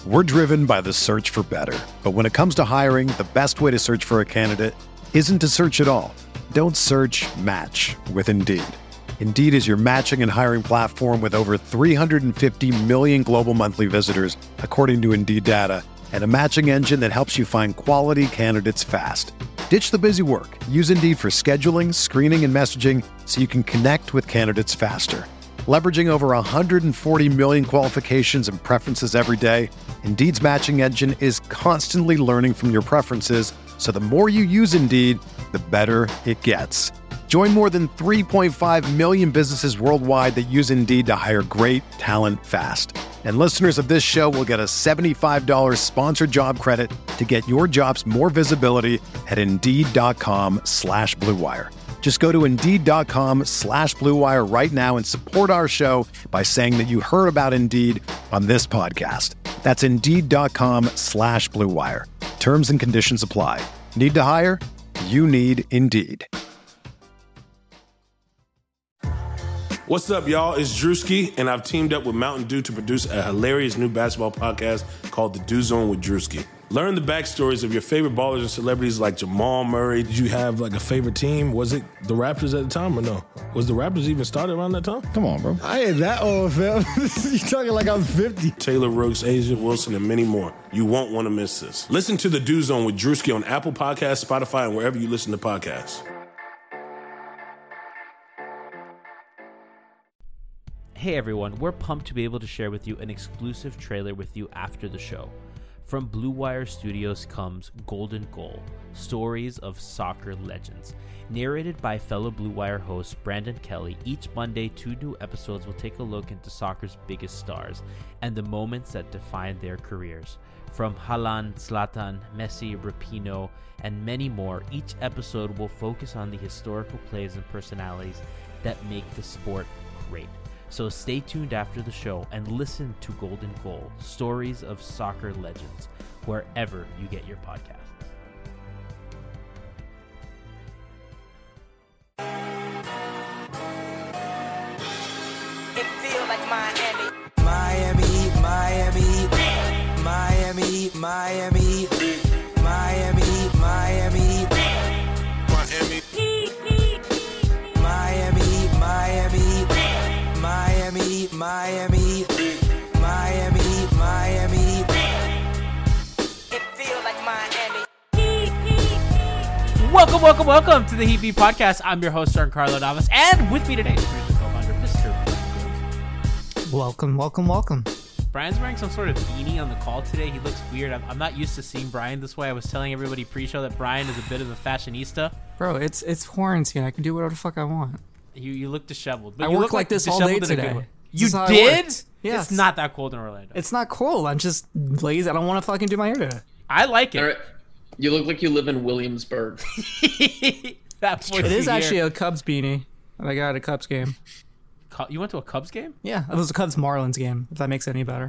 We're driven by the search for better. But when it comes to hiring, the best way to search for a candidate isn't to search at all. Don't search, match with Indeed. Indeed is your matching and hiring platform with over 350 million global monthly visitors, according to Indeed data, and a matching engine that helps you find quality candidates fast. Ditch the busy work. Use Indeed for scheduling, screening, and messaging so you can connect with candidates faster. Leveraging over 140 million qualifications and preferences every day, Indeed's matching engine is constantly learning from your preferences, so the more you use Indeed, the better it gets. Join more than 3.5 million businesses worldwide that use Indeed to hire great talent fast. And listeners of this show will get a $75 sponsored job credit to get your jobs more visibility at Indeed.com/Blue Wire. Just go to Indeed.com/Blue Wire right now and support our show by saying that you heard about Indeed on this podcast. That's Indeed.com/Blue Wire. Terms and conditions apply. Need to hire? You need Indeed. What's up, y'all? It's Drewski, and I've teamed up with Mountain Dew to produce a hilarious new basketball podcast called The Dew Zone with Drewski. Learn the backstories of your favorite ballers and celebrities like Jamal Murray. Did you have like a favorite team? Was it the Raptors at the time or no? Was the Raptors even started around that time? Come on, bro. I ain't that old, fam. You talking like I'm 50. Taylor Rooks, Asia Wilson, and many more. You won't want to miss this. Listen to The Dew Zone with Drewski on Apple Podcasts, Spotify, and wherever you listen to podcasts. Hey everyone, we're pumped to be able to share with you an exclusive trailer with you after the show. From Blue Wire Studios comes Golden Goal, Stories of Soccer Legends. Narrated by fellow Blue Wire host Brandon Kelly, each Monday 2 new episodes will take a look into soccer's biggest stars and the moments that define their careers. From Haaland, Zlatan, Messi, Rapinoe, and many more, each episode will focus on the historical plays and personalities that make the sport great. So stay tuned after the show and listen to Golden Goal, Stories of Soccer Legends, wherever you get your podcasts. It feels like Miami. Miami, Miami, Miami, Miami, Miami, Miami, Miami, Miami, Miami. Miami, Miami, Miami, Miami. It feels like Miami. Welcome to the Heat Beat Podcast. I'm your host, Giancarlo Navas, and with me today is producer co-founder, Mr. Welcome. Brian's wearing some sort of beanie on the call today. He looks weird. I'm not used to seeing Brian this way. I was telling everybody pre-show that Brian is a bit of a fashionista. Bro, it's quarantine. I can do whatever the fuck I want. You look disheveled. But I you work look like this all day today. You did? Yes. It's not that cold in Orlando. It's not cold. I'm just lazy. I don't want to fucking do my hair today. I like it. All right. You look like you live in Williamsburg. That's it is actually a Cubs beanie that I got at a Cubs game. You went to a Cubs game? Yeah, it was a Cubs-Marlins game, if that makes it any better.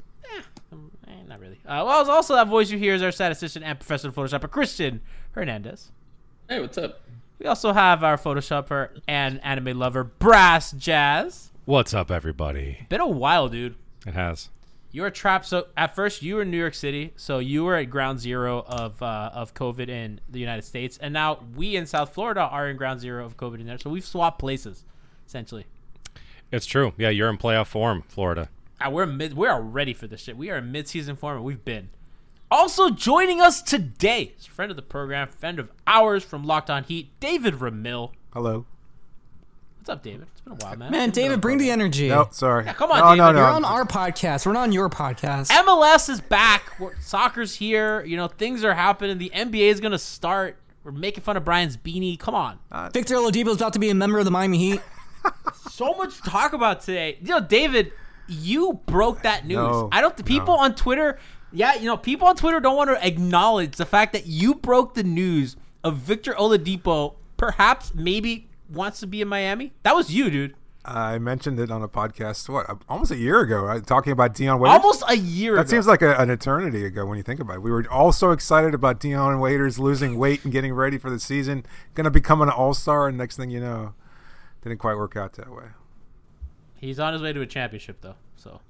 Not really. Well, also that voice you hear is our statistician and professor of Photoshopper, Christian Hernandez. Hey, what's up? We also have our Photoshopper and anime lover, Brass Jazz. What's up, everybody? Been a while, dude. It has. You were trapped. So at first, you were in New York City, so you were at ground zero of COVID in the United States, and now we in South Florida are in ground zero of COVID in there. So we've swapped places, essentially. It's true. Yeah, you're in playoff form, Florida. We are ready for this shit. We are in mid-season form, and we've been. Also joining us today is a friend of the program, friend of ours from Locked On Heat, David Ramil. Hello. What's up, David? It's been a while, man. Man, David, bring the energy. No, sorry. Yeah, come on, David. No. You're on our podcast. We're not on your podcast. MLS is back. Soccer's here. You know, things are happening. The NBA is going to start. We're making fun of Brian's beanie. Come on. Victor Oladipo is about to be a member of the Miami Heat. So much to talk about today. You know, David, you broke that news. No, People on Twitter... Yeah, you know, people on Twitter don't want to acknowledge the fact that you broke the news of Victor Oladipo perhaps maybe wants to be in Miami. That was you, dude. I mentioned it on a podcast, almost a year ago, right? Talking about Dion Waiters. Almost a year ago. That seems like an eternity ago when you think about it. We were all so excited about Dion Waiters losing weight and getting ready for the season, going to become an all-star, and next thing you know, didn't quite work out that way. He's on his way to a championship, though, so...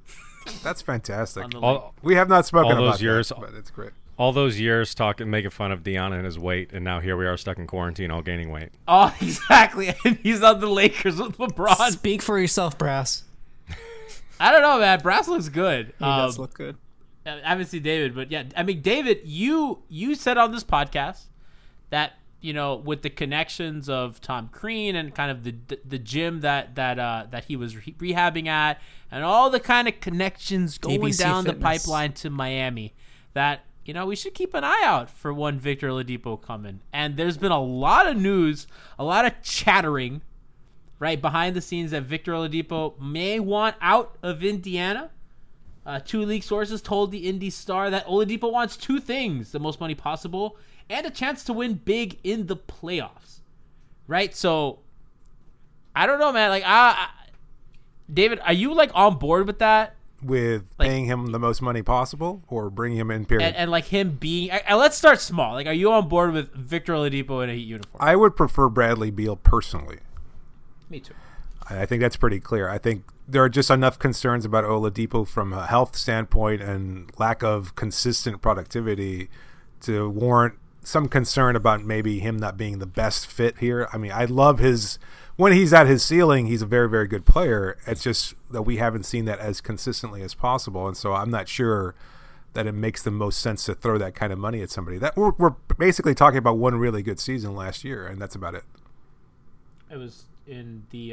That's fantastic. On the All, We have not spoken all those about years- that, but it's great. all those years talking, making fun of Deion and his weight, and now here we are stuck in quarantine, all gaining weight. Oh, exactly. And he's on the Lakers with LeBron. Speak for yourself, Brass. I don't know, man. Brass looks good. He does look good. I haven't seen David, but yeah, I mean, David, you said on this podcast that, you know, with the connections of Tom Crean and kind of the gym that he was rehabbing at, and all the kind of connections going ABC down the Fitness. pipeline to Miami, that, you know, we should keep an eye out for one Victor Oladipo coming. And there's been a lot of news, a lot of chattering, right behind the scenes that Victor Oladipo may want out of Indiana. Two league sources told the Indy Star that Oladipo wants two things: the most money possible and a chance to win big in the playoffs. Right? So, I don't know, man. Like, David, are you like on board with that? With Like- paying him the most money possible or bringing him in, period? And like him being, let's start small. Like, are you on board with Victor Oladipo in a Heat uniform? I would prefer Bradley Beal personally. Me too. I think that's pretty clear. I think there are just enough concerns about Oladipo from a health standpoint and lack of consistent productivity to warrant some concern about maybe him not being the best fit here. I mean, I love when he's at his ceiling, he's a very, very good player. It's just that we haven't seen that as consistently as possible. And so I'm not sure that it makes the most sense to throw that kind of money at somebody. That we're basically talking about one really good season last year, and that's about it. It was in the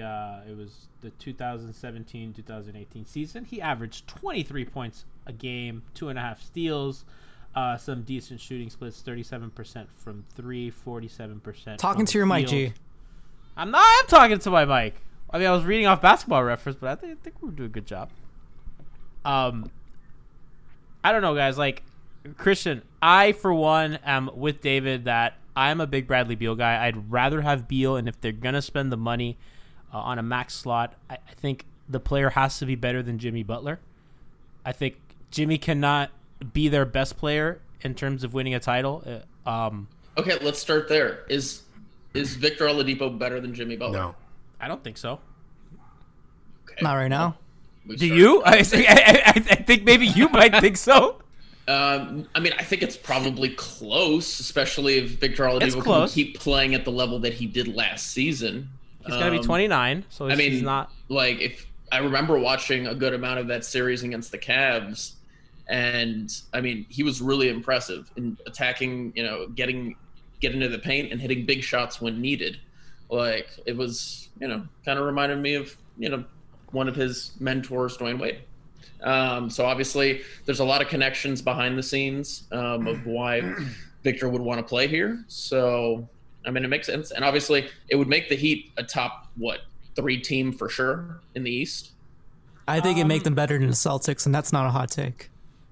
2017-2018 season. He averaged 23 points a game, 2.5 steals, some decent shooting splits, 37% from 3, 47%. Talking from to your the mic, field. G. I'm talking to my mic. I mean, I was reading off Basketball Reference, but I think we're doing a good job. I don't know, guys. Like, Christian, I, for one, am with David that I'm a big Bradley Beal guy. I'd rather have Beal, and if they're going to spend the money on a max slot, I think the player has to be better than Jimmy Butler. I think Jimmy cannot be their best player in terms of winning a title. Okay, let's start there. Is Victor Oladipo better than Jimmy Butler? No. I don't think so. Okay. Not right now. We Do start you? there. I think maybe you might think so. I mean, I think it's probably close, especially if Victor It's Oladipo can close. keep playing at the level that he did last season. He's going to be 29, so I mean, he's not. Like, if I remember watching a good amount of that series against the Cavs, and I mean, he was really impressive in attacking, you know, getting into the paint and hitting big shots when needed. Like, it was, you know, kind of reminded me of, you know, one of his mentors, Dwayne Wade. So obviously there's a lot of connections behind the scenes of why Victor would want to play here. So, I mean, it makes sense. And obviously it would make the Heat a top, 3 team for sure in the East. I think it'd make them better than the Celtics, and that's not a hot take.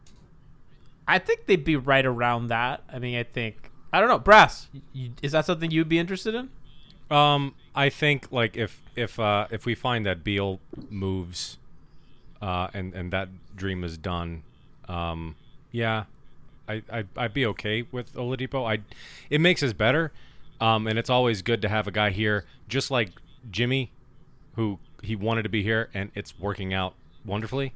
I think they'd be right around that. I mean, I don't know, Brass. Is that something you'd be interested in? I think like if we find that Beal moves, and that dream is done, yeah, I'd be okay with Oladipo. It makes us better, and it's always good to have a guy here, just like Jimmy, who he wanted to be here, and it's working out wonderfully.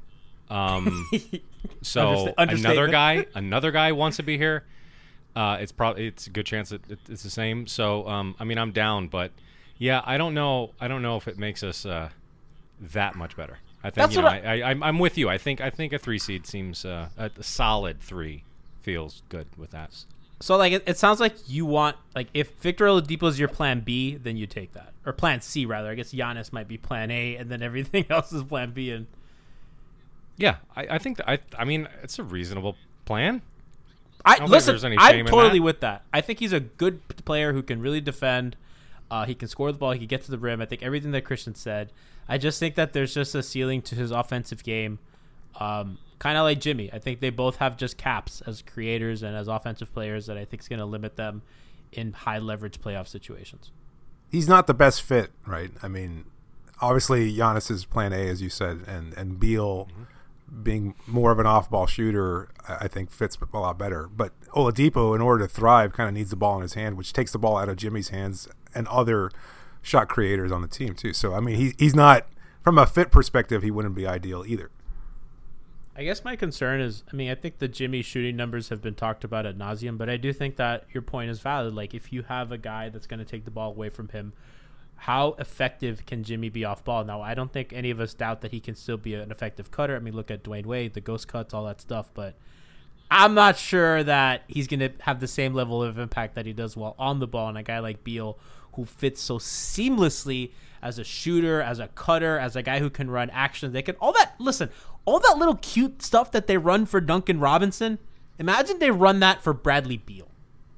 So Understatement. another guy wants to be here. It's a good chance that it's the same. So I mean, I'm down, but yeah, I don't know if it makes us that much better. I think I'm with you. I think a 3 seed seems a solid 3 feels good with that. So like it sounds like you want, like, if Victor Oladipo is your plan B, then you take that, or plan C rather. I guess Giannis might be plan A, and then everything else is plan B. And Yeah, I think I mean it's a reasonable plan. I don't think Listen, there's any shame I'm in totally that. with that. I think he's a good player who can really defend. He can score the ball. He can get to the rim. I think everything that Christian said. I just think that there's just a ceiling to his offensive game, kind of like Jimmy. I think they both have just caps as creators and as offensive players that I think is going to limit them in high leverage playoff situations. He's not the best fit, right? I mean, obviously Giannis is plan A, as you said, and Beal being more of an off-ball shooter, I think fits a lot better. But Oladipo, in order to thrive, kind of needs the ball in his hand, which takes the ball out of Jimmy's hands and other shot creators on the team too. So I mean, he's not, from a fit perspective, he wouldn't be ideal either. I guess my concern is, I mean, I think the Jimmy shooting numbers have been talked about ad nauseum, but I do think that your point is valid. Like, if you have a guy that's going to take the ball away from him, how effective can Jimmy be off ball? Now, I don't think any of us doubt that he can still be an effective cutter. I mean, look at Dwayne Wade, the ghost cuts, all that stuff, but I'm not sure that he's going to have the same level of impact that he does while on the ball. And a guy like Beal, who fits so seamlessly as a shooter, as a cutter, as a guy who can run actions. They can all that little cute stuff that they run for Duncan Robinson. Imagine they run that for Bradley Beal.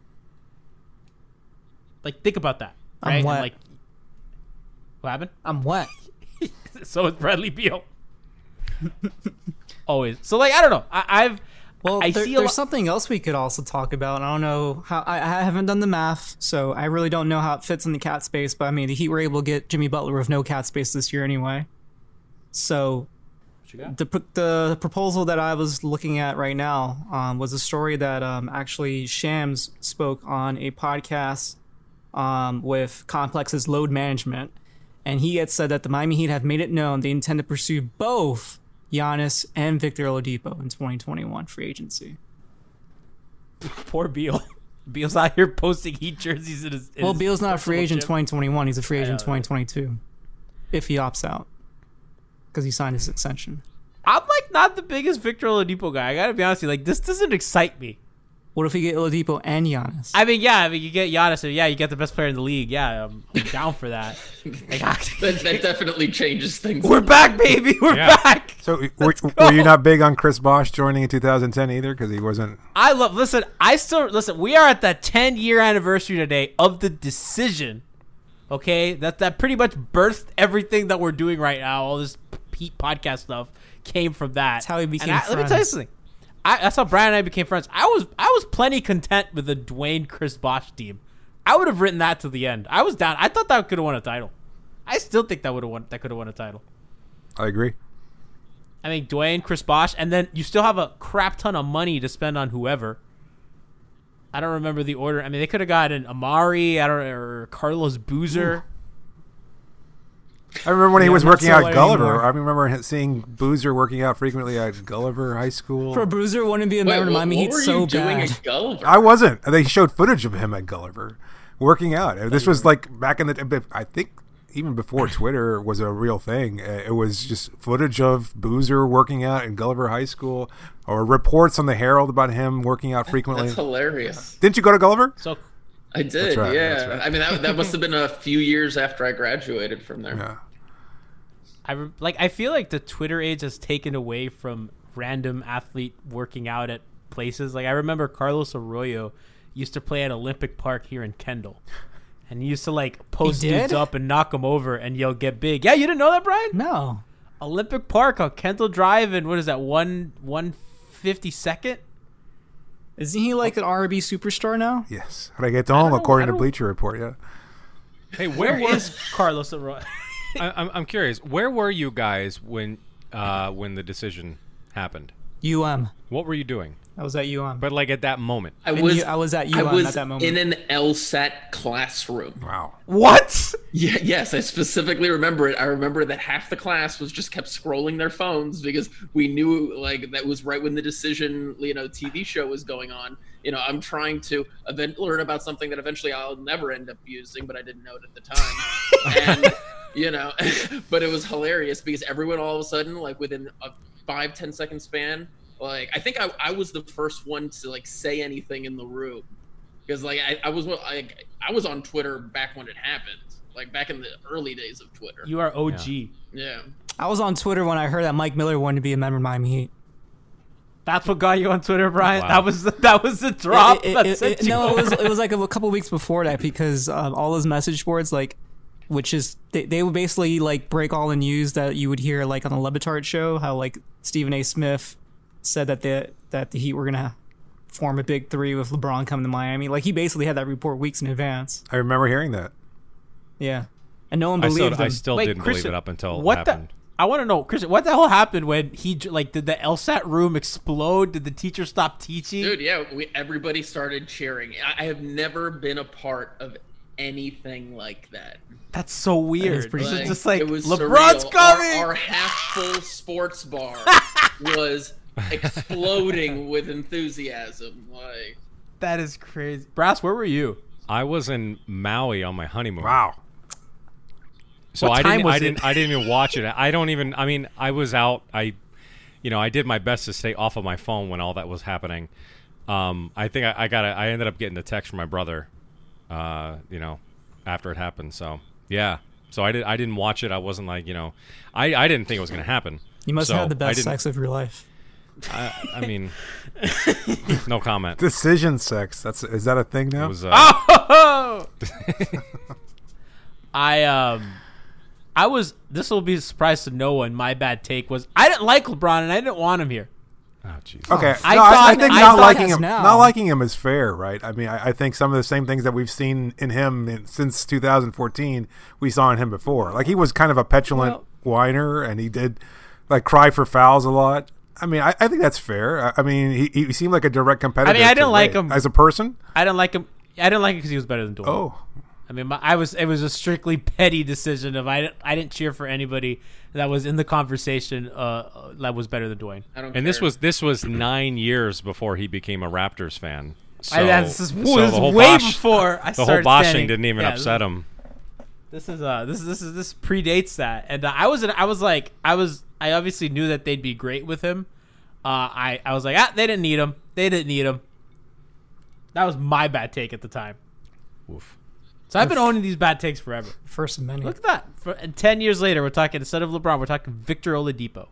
Like, think about that. Right? I'm wet. And like, what happened? I'm wet. So is Bradley Beal. Always. So, like, I don't know. There's something else we could also talk about. I don't know how. I haven't done the math, so I really don't know how it fits in the cat space. But I mean, the Heat were able to get Jimmy Butler with no cat space this year anyway. So, the proposal that I was looking at right now was a story that actually Shams spoke on a podcast with Complex's Load Management, and he had said that the Miami Heat have made it known they intend to pursue both Giannis and Victor Oladipo in 2021 free agency. Poor Beal. Beal's out here posting Heat jerseys in his. Beal's not a free agent 2021. He's a free agent 2022, if he opts out, because he signed his extension. I'm like not the biggest Victor Oladipo guy. I gotta be honest with you. Like, this doesn't excite me. What if you get Oladipo and Giannis? I mean, you get Giannis, and you get the best player in the league. Yeah, I'm down for that. Like, that definitely changes things. We're back, baby. We're back. So were you not big on Chris Bosh joining in 2010 either? Because he wasn't. Listen. We are at that 10-year anniversary today of the decision. Okay, that pretty much birthed everything that we're doing right now. All this Heat podcast stuff came from that. That's how we became friends. Let me tell you something. That's how Brian and I became friends. I was plenty content with the Dwayne Chris Bosh team. I would have written that to the end. I was down. I thought that could have won a title. I still think that could have won a title. I agree. I mean, Dwayne, Chris Bosh, and then you still have a crap ton of money to spend on whoever. I don't remember the order. I mean, they could have gotten Amari, or Carlos Boozer. Ooh. I remember when he was working out at Gulliver. I remember seeing Boozer working out frequently at Gulliver High School. For Boozer wouldn't be a member of Miami Heat so bad. At Gulliver? I wasn't. They showed footage of him at Gulliver working out. This was like back in the. I think even before Twitter was a real thing. It was just footage of Boozer working out in Gulliver High School, or reports on the Herald about him working out frequently. That's hilarious. Didn't you go to Gulliver? I did, that's right, yeah. That's right. I mean, that must have been a few years after I graduated from there. Yeah. I feel like the Twitter age has taken away from random athlete working out at places. Like, I remember Carlos Arroyo used to play at Olympic Park here in Kendall, and he used to like post dudes up and knock them over and yell, "Get big!" Yeah, you didn't know that, Brian? No. Olympic Park on Kendall Drive, and what is that, 152nd? Isn't he like an R&B superstar now? Yes. Reggaeton, according to Bleacher Report, yeah. Hey, where is Carlos Arroyo? I'm curious. Where were you guys when the decision happened? What were you doing? I was at But like at that moment. I was at at that moment. In an LSAT classroom. Wow. What? Yeah, yes, I specifically remember it. I remember that half the class was just kept scrolling their phones because we knew like that was right when the decision, TV show was going on. I'm trying to learn about something that eventually I'll never end up using, but I didn't know it at the time. And but it was hilarious because everyone all of a sudden, like within a 5-10 second span, like I think I was the first one to like say anything in the room because like I was on Twitter back when it happened, like back in the early days of Twitter. You are OG. Yeah. I was on Twitter when I heard that Mike Miller wanted to be a member of Miami Heat. That's what got you on Twitter, Brian. Wow. That was the drop. It was like a couple weeks before that because all those message boards which is they would basically like break all the news that you would hear like on the Le Batard show, how like Stephen A. Smith said that the Heat were gonna form a big three with LeBron coming to Miami. Like he basically had that report weeks in advance. I remember hearing that. Yeah, and no one believed him. I still didn't believe it up until it happened. I want to know, Christian, what the hell happened when did the LSAT room explode? Did the teacher stop teaching? Dude, yeah, everybody started cheering. I have never been a part of anything like that. That's so weird. It just like it was LeBron's surreal. coming. Our half-full sports bar was exploding with enthusiasm. Like, that is crazy. Brass, where were you? I was in Maui on my honeymoon. Wow. So What I time was didn't even watch it. I was out. I did my best to stay off of my phone when all that was happening. I think I ended up getting a text from my brother, after it happened. So yeah. So I didn't watch it. I wasn't like, I didn't think it was going to happen. You must have had the best sex of your life. I mean, no comment. Decision sex. Is that a thing now? It was, This will be a surprise to no one. My bad take was I didn't like LeBron and I didn't want him here. Oh, jeez. Okay, I think not liking him is fair, right? I mean, I think some of the same things that we've seen in him since 2014, we saw in him before. Like, he was kind of a petulant whiner, and he did like cry for fouls a lot. I mean, I think that's fair. I mean, he seemed like a direct competitor. I mean, I didn't like him as a person. I didn't like him because he was better than Dwayne. Oh. I mean, it was a strictly petty decision of I didn't cheer for anybody that was in the conversation that was better than Dwayne. I don't And care. this was 9 years before he became a Raptors fan. So, This was the whole way Bosh- before I the whole started Boshing standing. didn't even upset him. This predates that, and I obviously knew that they'd be great with him. I was like, they didn't need him. They didn't need him. That was my bad take at the time. Oof. So I've been owning these bad takes forever. First of many. Look at that. And 10 years later, we're talking, instead of LeBron, we're talking Victor Oladipo.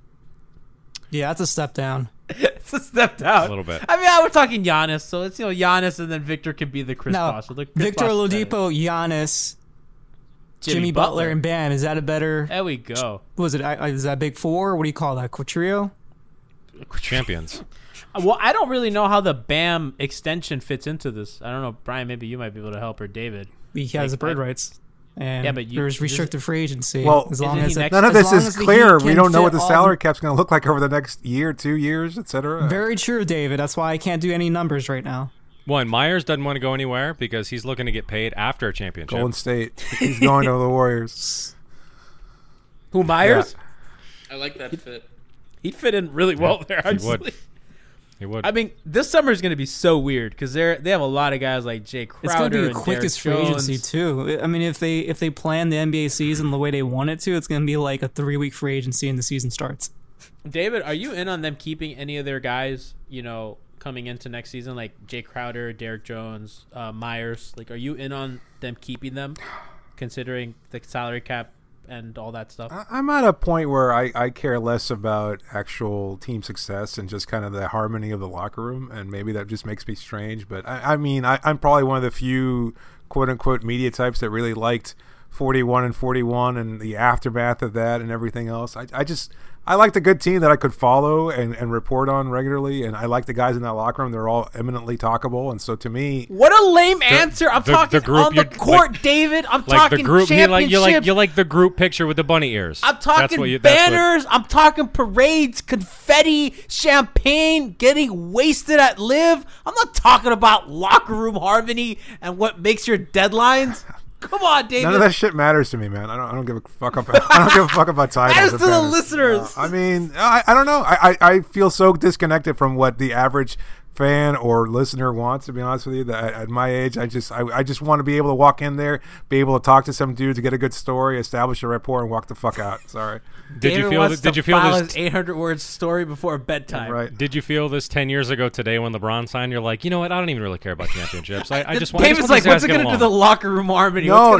Yeah, that's a step down. It's a step down. A little bit. I mean, we're talking Giannis, so it's Giannis, and then Victor could be the Chris Bosh. So Chris Victor Bosh is Oladipo, Giannis, Jimmy Butler, and Bam. Is that a better? There we go. Was it? Is that big four? What do you call that? Quadrio? Champions. Well, I don't really know how the Bam extension fits into this. I don't know, Brian. Maybe you might be able to help, or David. He has the bird rights, and yeah, but there's restricted free agency. Well, as long as none of this is clear. We don't know what the salary cap's going to look like over the next year, 2 years, etc. Very true, David. That's why I can't do any numbers right now. One, Myers doesn't want to go anywhere because he's looking to get paid after a championship. Golden State. He's going to the Warriors. Who, Myers? I like that fit. He'd fit in really well there. He would. I mean, this summer is going to be so weird because they have a lot of guys like Jay Crowder. It's going to be the and quickest Derek free Jones. agency too. I mean, if they plan the NBA season the way they want it to, it's going to be like a 3-week free agency and the season starts. David, are you in on them keeping any of their guys? Coming into next season, like Jay Crowder, Derek Jones, Myers. Like, are you in on them keeping them, considering the salary cap and all that stuff? I'm at a point where I care less about actual team success and just kind of the harmony of the locker room, and maybe that just makes me strange. But I'm probably one of the few quote unquote media types that really liked 41 and 41 and the aftermath of that and everything else. I liked a good team that I could follow and report on regularly, and I like the guys in that locker room. They're all eminently talkable, and so to me, what a lame answer! I'm talking on the court, David. I'm talking the group. Championship. You like the group picture with the bunny ears. I'm talking banners. I'm talking parades, confetti, champagne, getting wasted at Live. I'm not talking about locker room harmony and what makes your deadlines. Come on, David. None of that shit matters to me, man. I don't give a fuck about. I don't give a fuck about titles. Matters to the listeners. I mean, I don't know. I feel so disconnected from what the average fan or listener wants, to be honest with you. That at my age, I just want to be able to walk in there, be able to talk to some dudes, get a good story, establish a rapport, and walk the fuck out. Sorry. Did you feel this 800 words story before bedtime? Right. Did you feel this 10 years ago today when LeBron signed? You're like, you know what? I don't even really care about championships. I just want. David's like, what's it going to do the locker room harmony? No.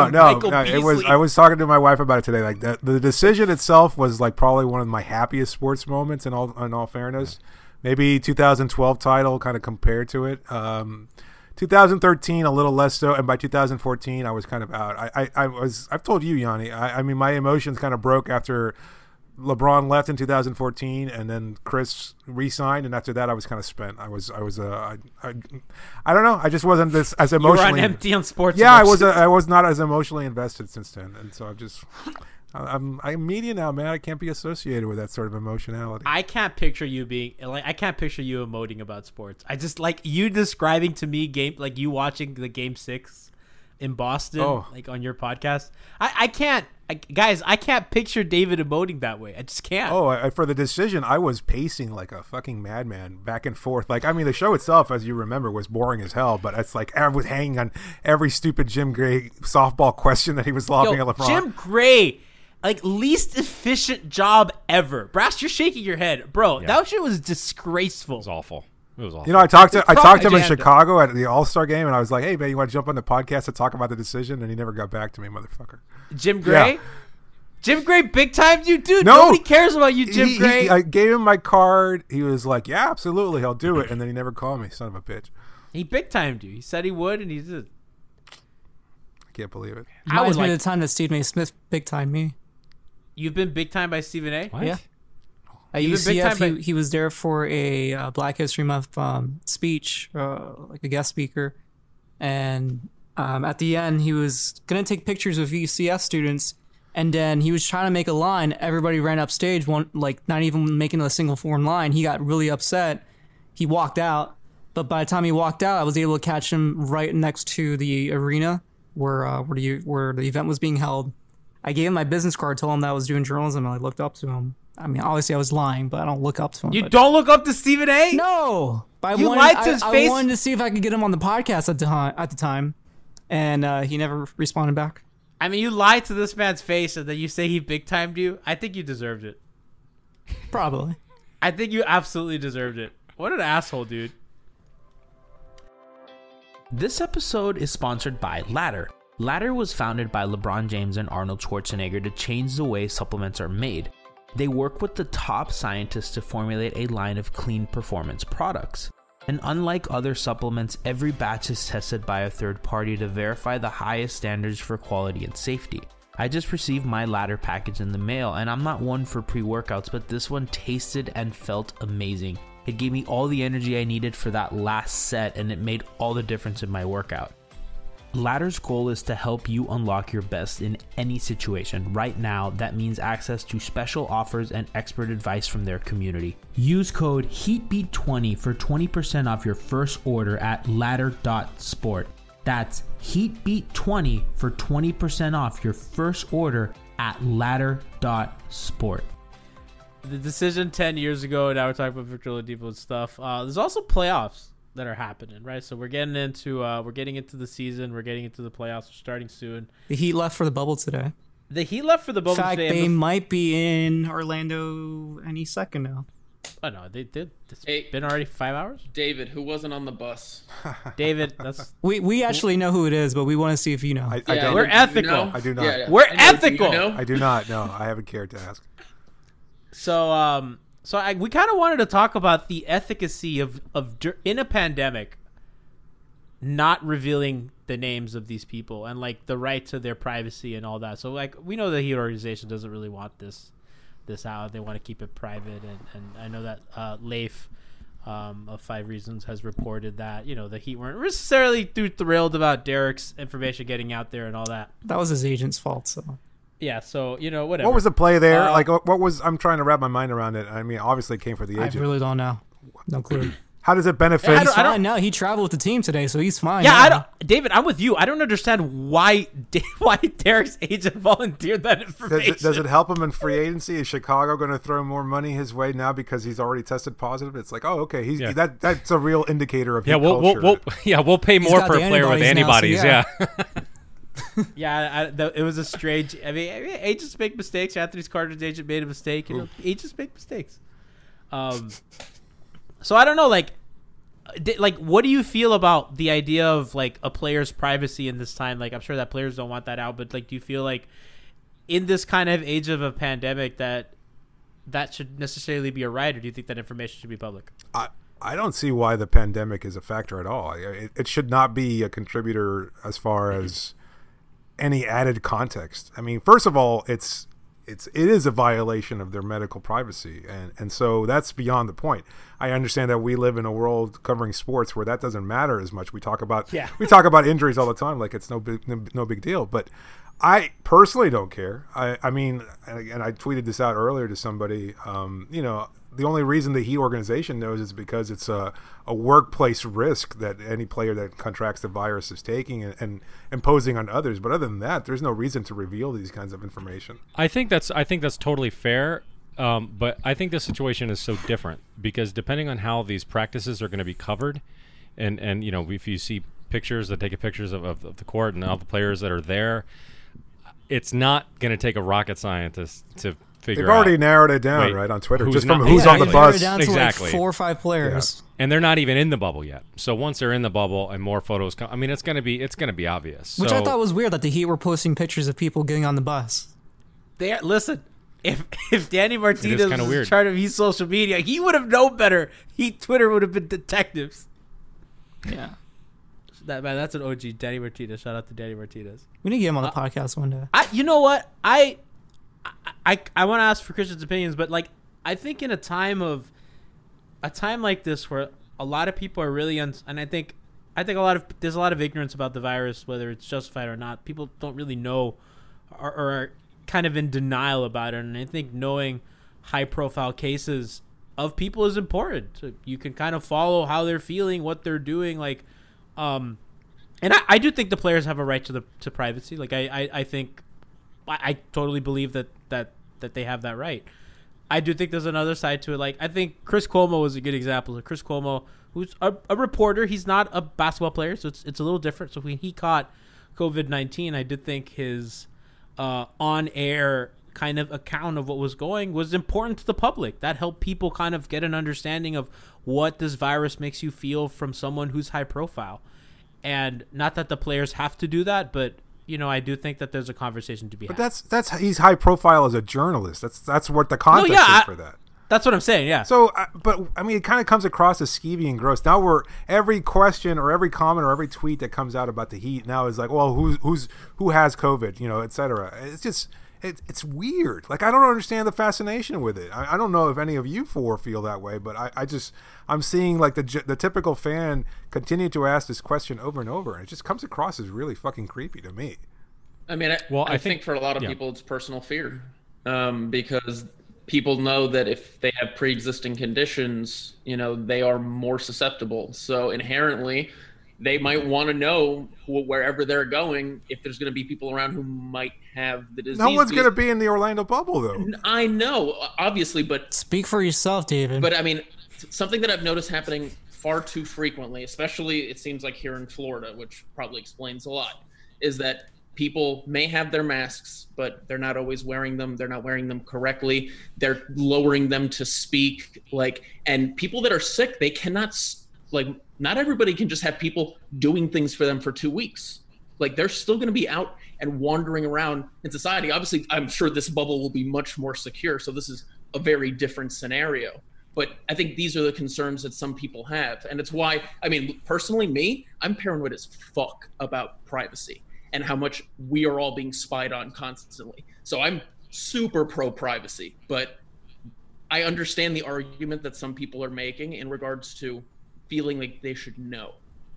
It was. I was talking to my wife about it today. Like the decision itself was like probably one of my happiest sports moments. In all fairness. Maybe 2012 title kind of compared to it. 2013 a little less so, and by 2014 I was kind of out. I've told you, Yanni. I mean, my emotions kind of broke after LeBron left in 2014, and then Chris re-signed, and after that I was kind of spent. I don't know. I just wasn't as emotionally. You were on empty on sports. Yeah, I was not as emotionally invested since then, and so I'm media now, man. I can't be associated with that sort of emotionality. I can't picture you being like. I can't picture you emoting about sports. I just like you describing to me you watching the Game 6 in Boston, like on your podcast. I can't Guys, I can't picture David emoting that way. I just can't. Oh, for the decision, I was pacing like a fucking madman back and forth. Like, I mean, the show itself, as you remember, was boring as hell, but it's like I was hanging on every stupid Jim Gray softball question that he was lobbing at LeBron. Jim Gray, like, least efficient job ever. Brass, you're shaking your head. Bro, that shit was disgraceful. It was awful. It was awful. You know, I talked to him in Chicago at the All-Star game, and I was like, hey, man, you want to jump on the podcast to talk about the decision? And he never got back to me, motherfucker. Jim Gray? Yeah. Jim Gray big time you, dude. No, nobody cares about you, Jim Gray. I gave him my card. He was like, yeah, absolutely, he'll do it. And then he never called me, son of a bitch. He big timed you. He said he would, and he did. I can't believe it. I was the time that Stephen A. Smith big timed me. You've been big time by Stephen A? What? Yeah. At UCF, he was there for a Black History Month speech, like a guest speaker. And at the end, he was going to take pictures of UCF students. And then he was trying to make a line. Everybody ran up stage, not even making a single form line. He got really upset. He walked out. But by the time he walked out, I was able to catch him right next to the arena where the event was being held. I gave him my business card, told him that I was doing journalism, and I looked up to him. I mean, obviously I was lying, but I don't look up to him. You don't look up to Stephen A? No. But you lied to his face? I wanted to see if I could get him on the podcast at the time, and he never responded back. I mean, you lied to this man's face, and then you say he big-timed you? I think you deserved it. Probably. I think you absolutely deserved it. What an asshole, dude. This episode is sponsored by Ladder. Ladder was founded by LeBron James and Arnold Schwarzenegger to change the way supplements are made. They work with the top scientists to formulate a line of clean performance products. And unlike other supplements, every batch is tested by a third party to verify the highest standards for quality and safety. I just received my Ladder package in the mail, and I'm not one for pre-workouts, but this one tasted and felt amazing. It gave me all the energy I needed for that last set, and it made all the difference in my workout. Ladder's goal is to help you unlock your best in any situation. Right now, that means access to special offers and expert advice from their community. Use code HEATBEAT20 for 20% off your first order at ladder.sport. That's HEATBEAT20 for 20% off your first order at ladder.sport. The decision 10 years ago, now we're talking about Victor Oladipo and stuff. There's also playoffs that are happening, right? So we're getting into the season. We're getting into the playoffs. We're starting soon. The Heat left for the bubble today. The Heat left for the bubble today. In fact, they might be in Orlando any second now. Oh, no, they did. It's been already 5 hours? David, who wasn't on the bus? David, that's... We actually know who it is, but we want to see if you know. I don't. We're ethical. You know? I do not. Yeah. We're ethical. Do you know? I do not. No, I haven't cared to ask. So, we kind of wanted to talk about the efficacy of in a pandemic, not revealing the names of these people and like the right to their privacy and all that. So, like, we know the Heat organization doesn't really want this out. They want to keep it private, and I know that Leif of 5 Reasons has reported that the Heat weren't necessarily too thrilled about Derek's information getting out there and all that. That was his agent's fault. So. Yeah, so, whatever. What was the play there? I'm trying to wrap my mind around it. I mean, obviously it came for the agent. I really don't know. No clue. How does it benefit? He's fine now. He traveled with the team today, so he's fine. Yeah, David, I'm with you. I don't understand why Derek's agent volunteered that information. Does it help him in free agency? Is Chicago going to throw more money his way now because he's already tested positive? It's like, oh, okay, that's a real indicator of culture. We'll pay more for a player with antibodies. Now, so yeah, it was a strange. I mean, agents make mistakes. Anthony Carter's agent made a mistake. Agents make mistakes. So I don't know, like, what do you feel about the idea of like a player's privacy in this time? Like, I'm sure that players don't want that out, but like, do you feel like in this kind of age of a pandemic that should necessarily be a right, or do you think that information should be public? I don't see why the pandemic is a factor at all. It should not be a contributor as far as any added context. I mean, first of all, it is a violation of their medical privacy, and so that's beyond the point. I understand that we live in a world covering sports where that doesn't matter as much. We talk about injuries all the time like it's no big deal, but I personally don't care. I mean, and I tweeted this out earlier to somebody. the only reason the Heat organization knows is because it's a workplace risk that any player that contracts the virus is taking and imposing on others. But other than that, there's no reason to reveal these kinds of information. I think that's totally fair. But I think the situation is so different because depending on how these practices are going to be covered, and if you see pictures that take pictures of the court and all the players that are there, it's not going to take a rocket scientist to figure out. They've already narrowed it down, right, on Twitter, just from who's on the bus. Down to like 4 or 5 players. Yeah. And they're not even in the bubble yet. So once they're in the bubble and more photos come, I mean, it's going to be obvious. Which I thought was weird that the Heat were posting pictures of people getting on the bus. Listen. If Danny Martinez was in charge of Heat social media, he would have known better. Twitter would have been detectives. Yeah. That's an OG, Danny Martinez. Shout out to Danny Martinez. We need to get him on the podcast one day. You know what? I want to ask for Christian's opinions, but like I think in a time like this where a lot of people are really and I think there's a lot of ignorance about the virus, whether it's justified or not. People don't really know or are kind of in denial about it, and I think knowing high-profile cases of people is important. So you can kind of follow how they're feeling, what they're doing, like, and I do think the players have a right to privacy. Like I think I totally believe that they have that right. I do think there's another side to it. Like I think Chris Cuomo was a good example. So Chris Cuomo, who's a reporter, he's not a basketball player, so it's a little different. So when he caught COVID-19, I did think his on-air kind of account of what was important to the public. That helped people kind of get an understanding of what this virus makes you feel from someone who's high profile. And not that the players have to do that, but I do think that there's a conversation to be had. But that's he's high profile as a journalist. That's what the context is for that. That's what I'm saying, yeah. So, but I mean, it kind of comes across as skeevy and gross. Now every question or every comment or every tweet that comes out about the Heat now is like, well, who has COVID, et cetera. It's just it's weird. Like I don't understand the fascination with it. I don't know if any of you four feel that way, but I'm seeing like the typical fan continue to ask this question over and over, and it just comes across as really fucking creepy to me. I mean, I think for a lot of people it's personal fear, because people know that if they have pre-existing conditions, they are more susceptible. So inherently, they might want to know wherever they're going if there's going to be people around who might have the disease. No one's going to be in the Orlando bubble, though. I know, obviously, but... Speak for yourself, David. But, I mean, something that I've noticed happening far too frequently, especially it seems like here in Florida, which probably explains a lot, is that people may have their masks, but they're not always wearing them. They're not wearing them correctly. They're lowering them to speak. And people that are sick, they cannot, not everybody can just have people doing things for them for 2 weeks. Like they're still going to be out and wandering around in society. Obviously, I'm sure this bubble will be much more secure. So this is a very different scenario. But I think these are the concerns that some people have. And it's why, I mean, personally, I'm paranoid as fuck about privacy and how much we are all being spied on constantly. So I'm super pro privacy, but I understand the argument that some people are making in regards to feeling like they should know.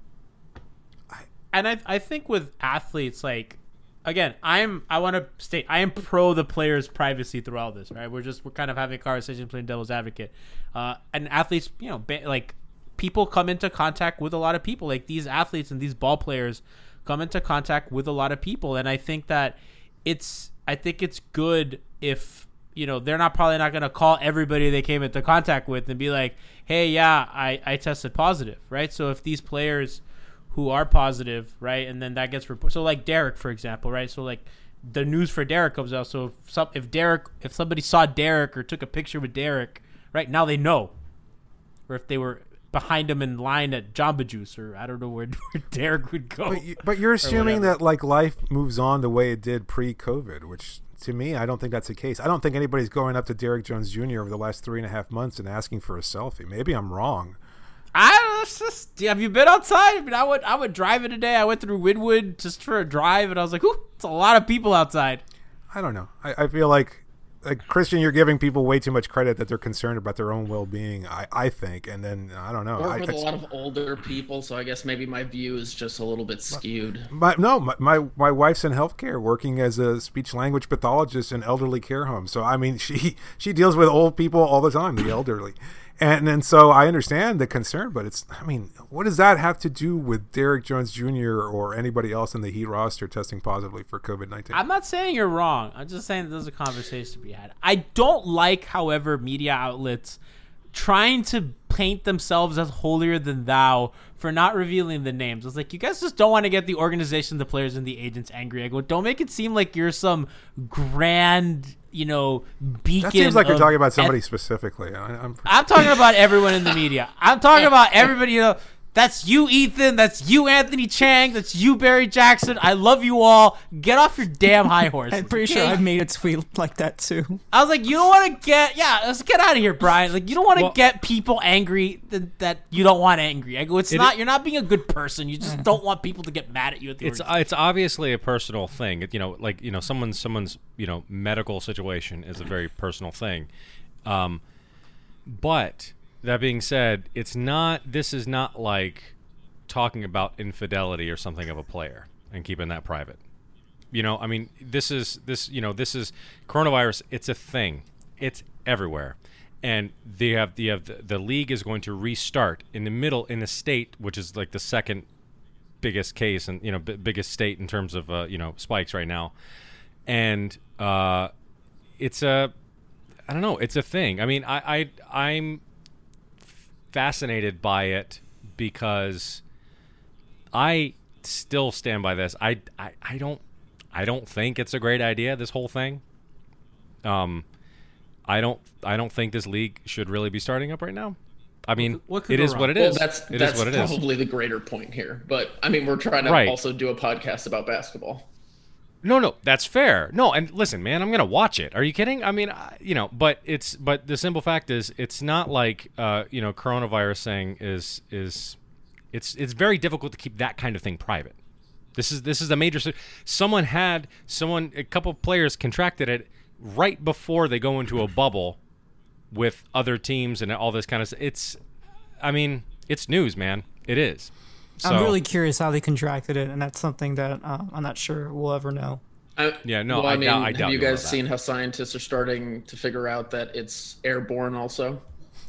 And I think with athletes, like, again, I want to state, I am pro the players' privacy through all this, right? We're kind of having a conversation playing devil's advocate. And athletes, like people come into contact with a lot of people. Like these athletes and these ball players come into contact with a lot of people. And I think that it's good if, they're probably not going to call everybody they came into contact with and be like, hey, yeah, I tested positive, right? So if these players who are positive, right, and then that gets reported. So like Derek, for example, right? So like the news for Derek comes out. So if somebody saw Derek or took a picture with Derek, right, now they know. Or if they were behind him in line at Jamba Juice, or I don't know where Derek would go. But you're assuming that like life moves on the way it did pre-COVID, which to me, I don't think that's the case. I don't think anybody's going up to Derek Jones Jr. over the last 3.5 months and asking for a selfie. Maybe I'm wrong. Have you been outside? I mean, I would drive it today. I went through Wynwood just for a drive, and I was like, ooh, it's a lot of people outside. I don't know. I feel like Christian, you're giving people way too much credit that they're concerned about their own well-being. I think, and then I don't know. I work with a lot of older people, so I guess maybe my view is just a little bit skewed. My wife's in healthcare, working as a speech language pathologist in elderly care homes. So I mean, she deals with old people all the time, the elderly. And so I understand the concern, but what does that have to do with Derek Jones Jr. or anybody else in the Heat roster testing positively for COVID-19? I'm not saying you're wrong. I'm just saying that there's a conversation to be had. I don't like, however, media outlets trying to paint themselves as holier than thou for not revealing the names. It's like, you guys just don't want to get the organization, the players, and the agents angry. I go, don't make it seem like you're some grand, beacon. That seems like you're talking about somebody specifically. I'm talking about everyone in the media. I'm talking about everybody, That's you, Ethan. That's you, Anthony Chang. That's you, Barry Jackson. I love you all. Get off your damn high horse. I'm pretty sure I've made a tweet like that too. I was like, you don't want to let's get out of here, Brian. Like, you don't want to get people angry that you don't want angry. I go, you're not being a good person. You just don't want people to get mad at you. It's obviously a personal thing. Someone's medical situation is a very personal thing. But that being said, this is not like talking about infidelity or something of a player and keeping that private. This is coronavirus. It's a thing. It's everywhere. And the league is going to restart in the state, which is like the second biggest case and, biggest state in terms of, spikes right now. And it's a thing. I mean, I'm fascinated by it because I still stand by this. I don't think it's a great idea, this whole thing. I don't think this league should really be starting up right now. I mean, it is what it is. That's probably the greater point here. But I mean, we're trying to also do a podcast about basketball. No, that's fair. No, and listen, man, I'm gonna watch it. Are you kidding? I mean, but the simple fact is, it's not like coronavirus thing is it's very difficult to keep that kind of thing private. This is a major. A couple of players contracted it right before they go into a bubble with other teams and all this kind of stuff. It's news, man. It is. So, I'm really curious how they contracted it, and that's something that I'm not sure we'll ever know. I doubt. Have you guys seen how scientists are starting to figure out that it's airborne also?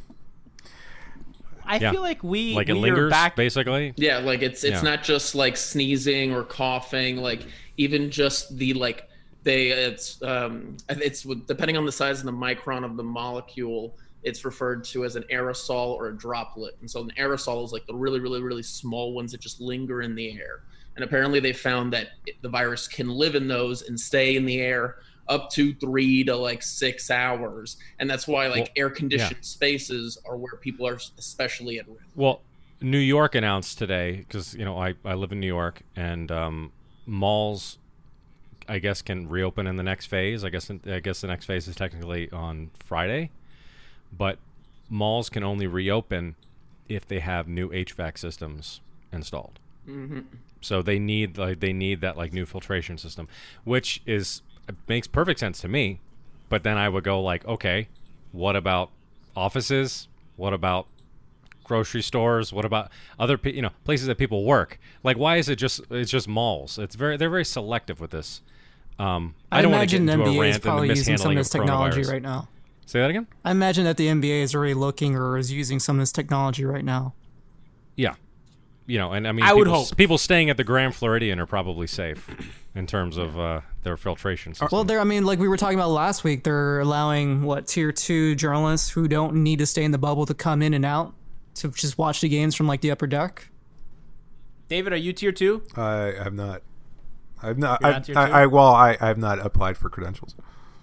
I feel like it lingers, basically. Yeah, like it's not just like sneezing or coughing, like even just the it's depending on the size of the micron of the molecule, it's referred to as an aerosol or a droplet. And so an aerosol is like the really, really, really small ones that just linger in the air. And apparently they found that the virus can live in those and stay in the air up to 3 to 6 hours. And that's why air-conditioned spaces are where people are especially at risk. Well, New York announced today, because, I live in New York, and malls, I guess, can reopen in the next phase. I guess the next phase is technically on Friday. But malls can only reopen if they have new HVAC systems installed. Mm-hmm. So they need that new filtration system, which makes perfect sense to me. But then I would go okay, what about offices? What about grocery stores? What about other places that people work? Why is it's just malls? They're very selective with this. I don't want to get into a rant and the mishandling of technology right now. Say that again? I imagine that the NBA is already looking or is using some of this technology right now. Yeah. And I mean, I would hope people staying at the Grand Floridian are probably safe in terms of their filtration system. Well, like we were talking about last week, they're allowing tier 2 journalists who don't need to stay in the bubble to come in and out to just watch the games from the upper deck. David, are you tier 2? I have not. I've not. I have not applied for credentials.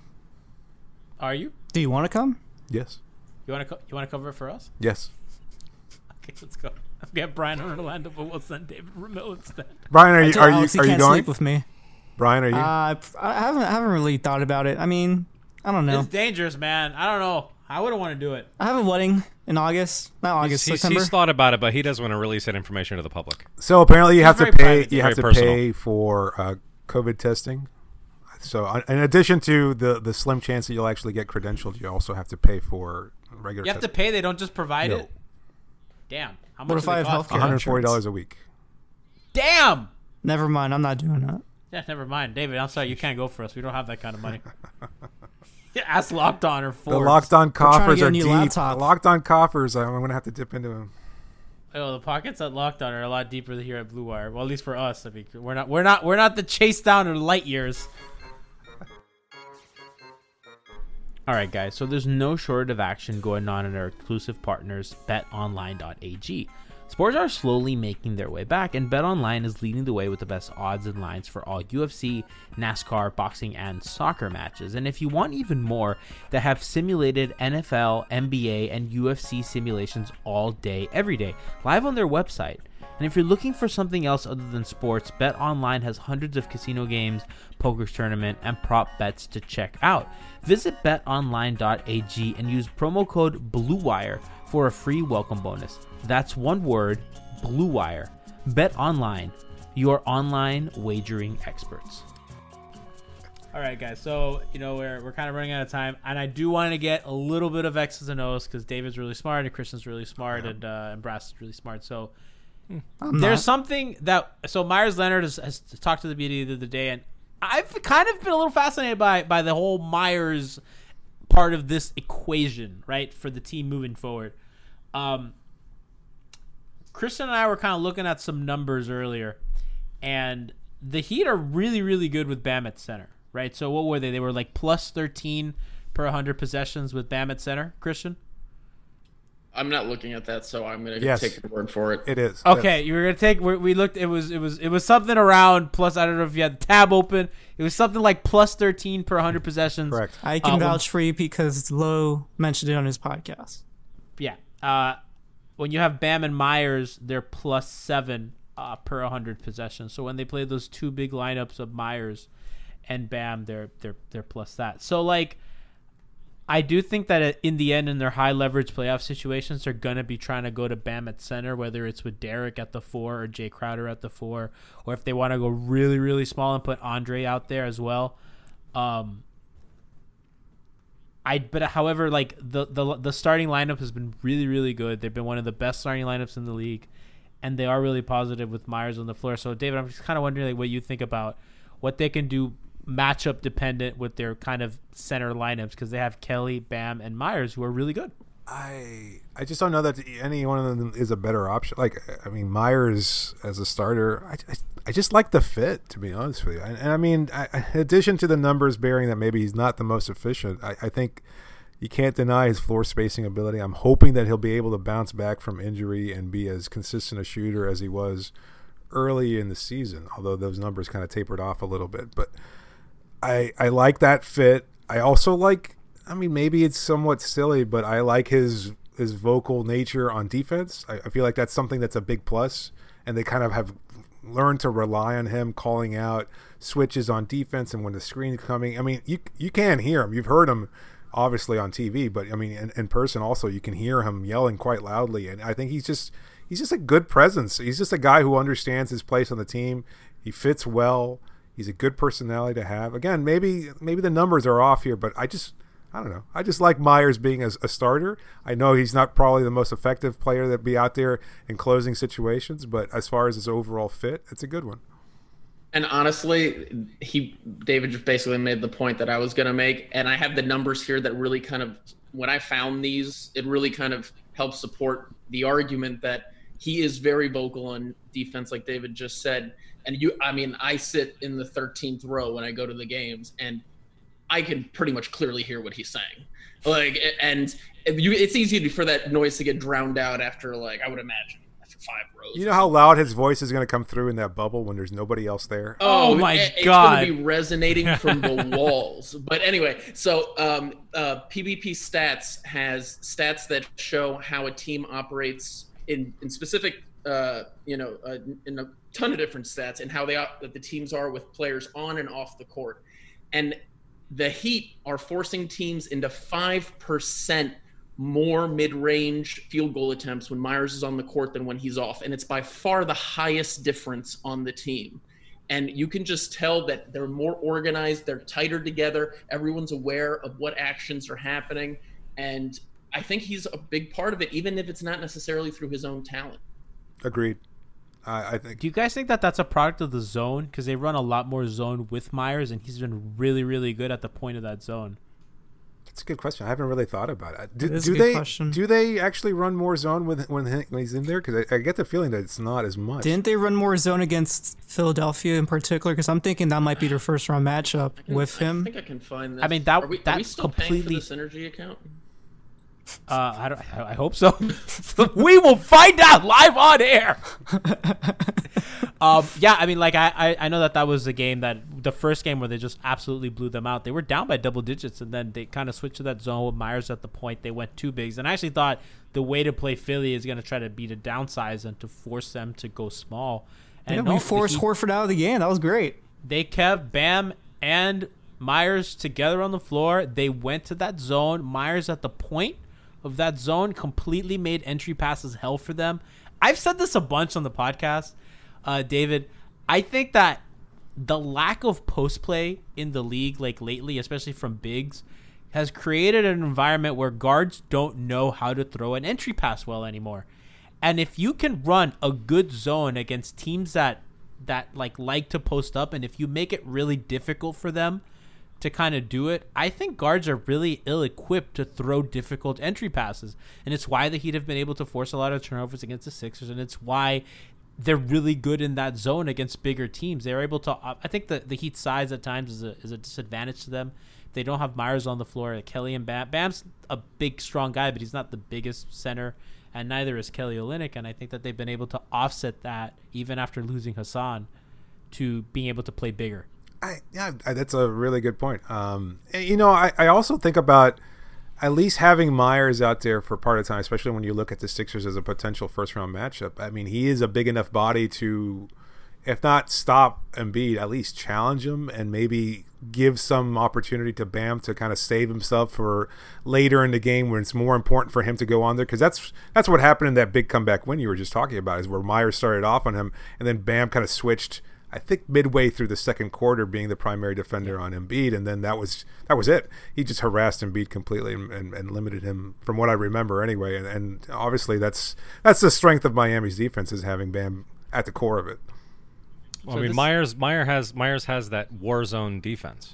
Are you? Do you want to come? Yes. You want to cover it for us? Yes. Okay, let's go. I've got Brian in Orlando, but we'll send David Ramil instead. Brian, are you going? Sleep with me. Brian, are you? I haven't really thought about it. I mean, I don't know. It's dangerous, man. I don't know. I wouldn't want to do it. I have a wedding in August. Not August, September. He's thought about it, but he doesn't want to release that information to the public. So apparently, you have to pay. You have to pay for COVID testing. So in addition to the slim chance that you'll actually get credentialed, you also have to pay for regular. You have to pay. They don't just provide it. Damn. How much? What if I have healthcare? $140 a week. Damn. Never mind. I'm not doing that. Yeah, never mind, David. I'm sorry, you can't go for us. We don't have that kind of money. Ask Locked On or Forbes. The Locked On coffers are deep. Laptop. The Locked On coffers. I'm going to have to dip into them. Oh, the pockets at Locked On are a lot deeper than here at Blue Wire. Well, at least for us. I mean, we're not the chase down or light years. All right, guys. So there's no shortage of action going on in our exclusive partners, BetOnline.ag. Sports are slowly making their way back, and BetOnline is leading the way with the best odds and lines for all UFC, NASCAR, boxing, and soccer matches. And if you want even more, they have simulated NFL, NBA, and UFC simulations all day, every day, live on their website. And if you're looking for something else other than sports, BetOnline has hundreds of casino games, poker tournament, and prop bets to check out. Visit betonline.ag and use promo code BLUEWIRE for a free welcome bonus. That's one word, BLUEWIRE. BetOnline, your online wagering experts. All right, guys. So, we're kind of running out of time, and I do want to get a little bit of X's and O's because David's really smart, and Christian's really smart, and Brass is really smart. So, there's something that Myers Leonard has talked to the media the other day, and I've kind of been a little fascinated by the whole Myers part of this equation, right, for the team moving forward. Christian and I were kind of looking at some numbers earlier, and the Heat are really, really good with Bam at center, right? So what were they? They were like plus 13 per 100 possessions with Bam at center, Christian? I'm not looking at that, so I'm going to take your word for it. It is. Okay, you were going to take. We looked. It was something around plus. I don't know if you had the tab open. It was something like plus 13 per 100 possessions. Correct. I can vouch for you because Lowe mentioned it on his podcast. Yeah. When you have Bam and Myers, they're plus 7 per 100 possessions. So when they play those two big lineups of Myers and Bam, they're plus that. So I do think that in the end, in their high leverage playoff situations, they're going to be trying to go to Bam at center, whether it's with Derek at the 4 or Jay Crowder at the 4, or if they want to go really, really small and put Andre out there as well. However, the starting lineup has been really, really good. They've been one of the best starting lineups in the league, and they are really positive with Myers on the floor. So, David, I'm just kind of wondering what you think about what they can do matchup dependent with their kind of center lineups, because they have Kelly, Bam, and Myers who are really good. I just don't know that any one of them is a better option. Myers as a starter, I just like the fit, to be honest with you. And in addition to the numbers bearing that maybe he's not the most efficient, I think you can't deny his floor spacing ability. I'm hoping that he'll be able to bounce back from injury and be as consistent a shooter as he was early in the season, although those numbers kind of tapered off a little bit. But I like that fit. I also like, maybe it's somewhat silly, but I like his vocal nature on defense. I feel like that's something that's a big plus, and they kind of have learned to rely on him calling out switches on defense and when the screen's coming. You can hear him. You've heard him obviously on TV, but in person also you can hear him yelling quite loudly, and I think he's just a good presence. He's just a guy who understands his place on the team. He fits well. He's a good personality to have. Again, maybe the numbers are off here, but I don't know. I just like Myers being a starter. I know he's not probably the most effective player that'd be out there in closing situations, but as far as his overall fit, it's a good one. And honestly, David just basically made the point that I was going to make, and I have the numbers here that really kind of, when I found these, it really kind of helps support the argument that he is very vocal on defense, like David just said. And I sit in the 13th row when I go to the games, and I can pretty much clearly hear what he's saying. It's easy for that noise to get drowned out after, I would imagine, after 5 rows. You know how loud his voice is going to come through in that bubble when there's nobody else there? Oh my God. It's going to be resonating from the walls. But anyway, so PBP Stats has stats that show how a team operates in specific, in a ton of different stats, and how that the teams are with players on and off the court. And the Heat are forcing teams into 5% more mid-range field goal attempts when Myers is on the court than when he's off. And it's by far the highest difference on the team. And you can just tell that they're more organized, they're tighter together, everyone's aware of what actions are happening. And I think he's a big part of it, even if it's not necessarily through his own talent. Agreed. I think. Do you guys think that that's a product of the zone? Because they run a lot more zone with Myers, and he's been really, really good at the point of that zone. That's a good question. I haven't really thought about it. Do they actually run more zone when he's in there? Because I get the feeling that it's not as much. Didn't they run more zone against Philadelphia in particular? Because I'm thinking that might be their first round matchup with him. I think I can find this. I mean, are we still completely paying for the Synergy account? I hope so. We will find out live on air. Yeah, I mean, like I know that was a game the first game where they just absolutely blew them out. They were down by double digits, and then they kind of switched to that zone with Myers at the point. They went two bigs, and I actually thought the way to play Philly is going to try to beat a downsize and to force them to go small. And we forced Horford out of the game. That was great. They kept Bam and Myers together on the floor. They went to that zone. Myers at the point of that zone completely made entry passes hell for them. I've said this a bunch on the podcast, David. I think that the lack of post play in the league, like lately, especially from bigs, has created an environment where guards don't know how to throw an entry pass well anymore. And if you can run a good zone against teams that like to post up, and if you make it really difficult for them to kind of do it, I think guards are really ill-equipped to throw difficult entry passes. And it's why the Heat have been able to force a lot of turnovers against the Sixers, and it's why they're really good in that zone against bigger teams. They're able to I think the Heat's size at times is a disadvantage to them. They don't have Myers on the floor. Kelly and Bam's a big, strong guy, but he's not the biggest center, and neither is Kelly Olynyk. And I think that they've been able to offset that, even after losing Hassan, to being able to play bigger. That's a really good point. I also think about at least having Myers out there for part of the time, especially when you look at the Sixers as a potential first-round matchup. I mean, he is a big enough body to, if not stop Embiid, at least challenge him and maybe give some opportunity to Bam to kind of save himself for later in the game when it's more important for him to go on there. Because that's what happened in that big comeback win you were just talking about, is where Myers started off on him and then Bam kind of switched, I think, midway through the second quarter, being the primary defender on Embiid, and then that was it. He just harassed Embiid completely and limited him, from what I remember anyway. And obviously that's the strength of Miami's defense, is having Bam at the core of it. Well, I mean, Myers has that war zone defense.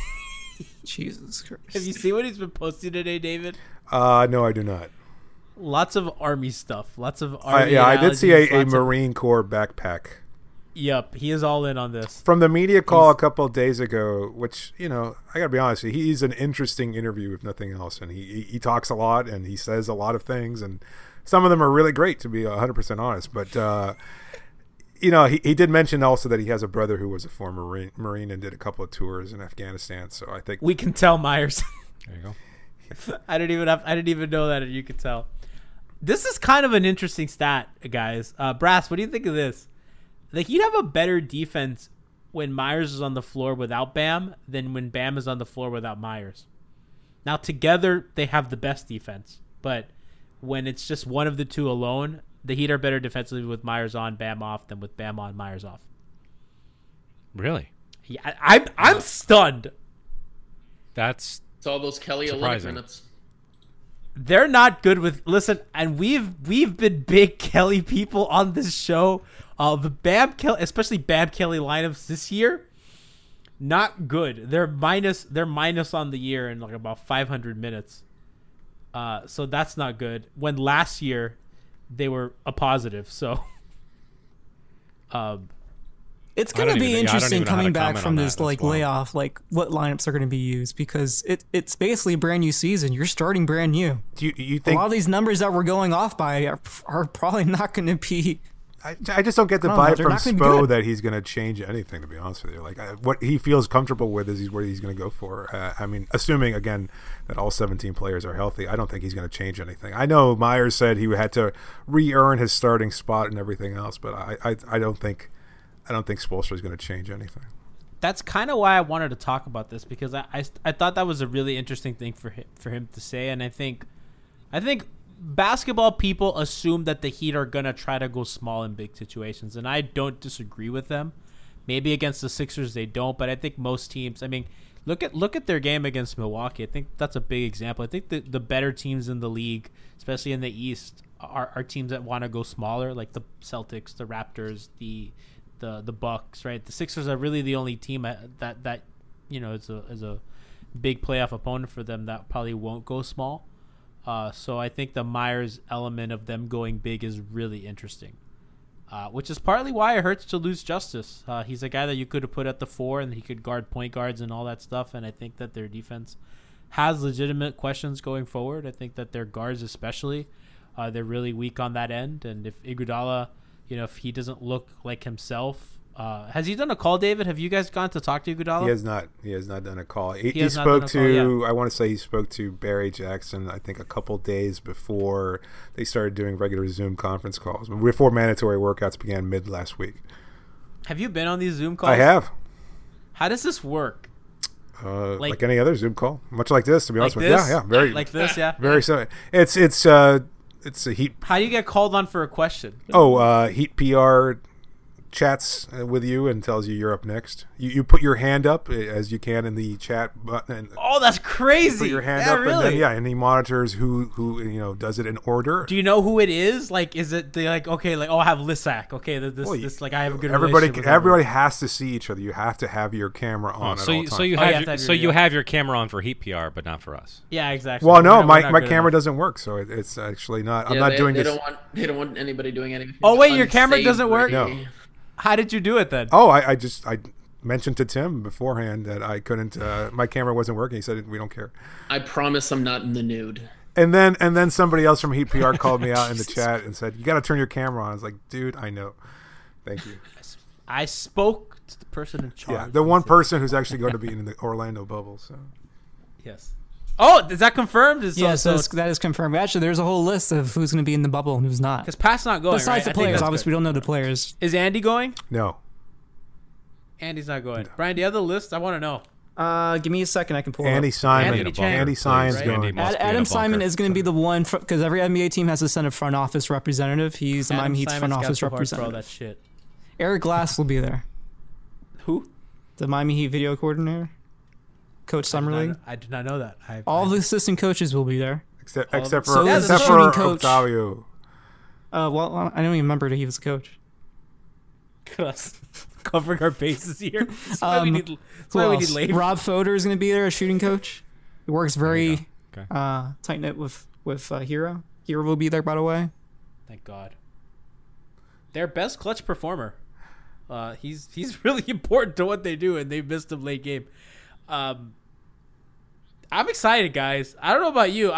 Jesus Christ! Have you seen what he's been posting today, David? No, I do not. Lots of Army stuff. Lots of Army. I did see a Marine Corps backpack. Yep, he is all in on this. From the media call a couple of days ago, which, I gotta be honest, he's an interesting interview if nothing else, and he talks a lot and he says a lot of things, and some of them are really great, to be 100% honest. But he did mention also that he has a brother who was a former Marine and did a couple of tours in Afghanistan. So I think we can tell, Myers. There you go. I didn't even know that, and you could tell. This is kind of an interesting stat, guys. Brass, what do you think of this? The Heat have a better defense when Myers is on the floor without Bam than when Bam is on the floor without Myers. Now, together, they have the best defense. But when it's just one of the two alone, the Heat are better defensively with Myers on, Bam off, than with Bam on, Myers off. Really? Yeah, I'm stunned. It's all those Kelly Olynyk minutes. They're not good with... Listen, and we've been big Kelly people on this show. The Bam Kelly, especially Bam Kelly lineups this year, not good. They're minus on the year in like about 500 minutes. So that's not good. When last year they were a positive. So it's going to be interesting coming back from this layoff, like what lineups are going to be used, because it's basically a brand new season. You're starting brand new. Do you think a lot of these numbers that we're going off by are probably not going to be... I just don't get the vibe from Spo that he's going to change anything, to be honest with you. Like, what he feels comfortable with is what he's going to go for. I mean, assuming, again, that all 17 players are healthy, I don't think he's going to change anything. I know Myers said he had to re-earn his starting spot and everything else, but I don't think Spoelstra is going to change anything. That's kind of why I wanted to talk about this, because I thought that was a really interesting thing for him to say, and I think basketball people assume that the Heat are going to try to go small in big situations, and I don't disagree with them, Maybe against the Sixers they don't, but I think most teams. I mean, look at their game against Milwaukee. I think that's a big example. I think the better teams in the league, especially in the East, are teams that want to go smaller, like the Celtics, the Raptors, the Bucks. Right, the Sixers are really the only team that is a big playoff opponent for them that probably won't go small. So I think the Myers element of them going big is really interesting. Which is partly why it hurts to lose Justice. He's a guy that you could have put at the 4 and he could guard point guards and all that stuff. And I think that their defense has legitimate questions going forward. I think that their guards especially, they're really weak on that end. And if Iguodala, if he doesn't look like himself, has he done a call, David? Have you guys gone to talk to Iguodala? He has not. He has not done a call. He spoke to. I want to say he spoke to Barry Jackson. I think a couple days before they started doing regular Zoom conference calls, before mandatory workouts began mid last week. Have you been on these Zoom calls? I have. How does this work? Like any other Zoom call, much like this. To be honest with you, yeah, very like this, yeah. Very so. It's a Heat. How do you get called on for a question? Heat PR chats with you and tells you you're up next. You put your hand up as you can in the chat button. Oh, that's crazy! Put your hand up, really? and he monitors who does it in order. Do you know who it is? Like, is it I have Lissac? Okay, this I have a good. Everybody has to see each other. You have to have your camera on at all times. You have your camera on for Heat PR, but not for us. Yeah, exactly. Well, no, my camera doesn't work, so it's actually not. I'm not doing this. They don't want anybody doing anything. Oh wait, your camera doesn't work? No. How did you do it then? Oh, I mentioned to Tim beforehand that I couldn't. My camera wasn't working. He said, "We don't care." I promise I'm not in the nude. And then somebody else from Heat PR called me out in the chat and said, "You got to turn your camera on." I was like, "Dude, I know. Thank you." I spoke to the person in charge. Yeah, the one person who's actually going to be in the Orlando bubble. So. Yes. Oh, is that confirmed? Yes, that is confirmed. Actually, there's a whole list of who's going to be in the bubble and who's not. Because Pat's not going, Besides right? the players, obviously, we don't know the players. Is Andy going? No. Andy's not going. No. Brian, do you have the list? I want to know. Give me a second. I can pull Andy it up. Simon. Andy Simon's going. Adam Simon is going to be the one, because every NBA team has to send a front office representative. He's the Miami Heat's front office representative. That shit. Eric Glass will be there. Who? The Miami Heat video coordinator. Coach Summerlee. I did not know that. All the assistant coaches will be there. Except for Octavio. Well, I don't even remember that he was a coach. Us covering our bases here. That's why we need labor. Rob Foder is going to be there as shooting coach. He works very tight knit with Hero. Hero will be there, by the way. Thank God. Their best clutch performer. He's really important to what they do, and they missed him late game. I'm excited, guys. I don't know about you.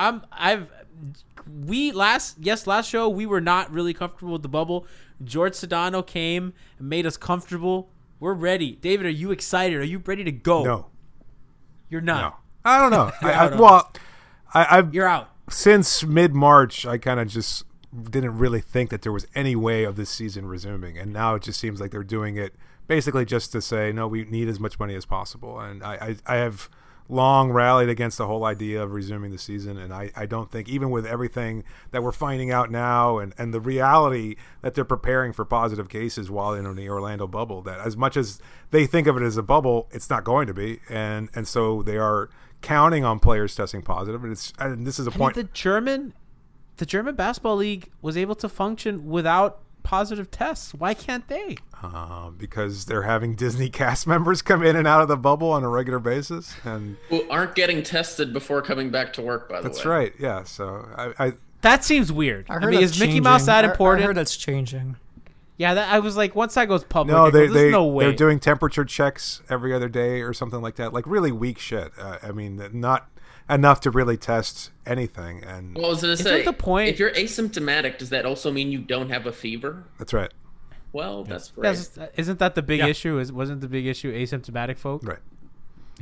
Last show we were not really comfortable with the bubble. George Sedano came and made us comfortable. We're ready. David, are you excited? Are you ready to go? No. You're not. No. I don't know. You're out. Since mid-March, I kind of just didn't really think that there was any way of this season resuming, and now it just seems like they're doing it basically just to say, no, we need as much money as possible. And I have long rallied against the whole idea of resuming the season, and I don't think, even with everything that we're finding out now and the reality that they're preparing for positive cases while in the Orlando bubble, that as much as they think of it as a bubble, it's not going to be. And so they are counting on players testing positive. And this is a point. The German basketball league was able to function without positive tests. Why can't they? Because they're having Disney cast members come in and out of the bubble on a regular basis, and who aren't getting tested before coming back to work. By the way, that's right. Yeah. So that seems weird. I mean, is Mickey Mouse that important? I heard that's changing. Yeah, I was like, once that goes public, there's no way. They're doing temperature checks every other day or something like that. Like really weak shit. I mean, not enough to really test anything. And well, I was going to say, the point? If you're asymptomatic, does that also mean you don't have a fever? That's right. Well, that's great. Isn't that the big issue? Wasn't the big issue asymptomatic folk? Right. Yeah.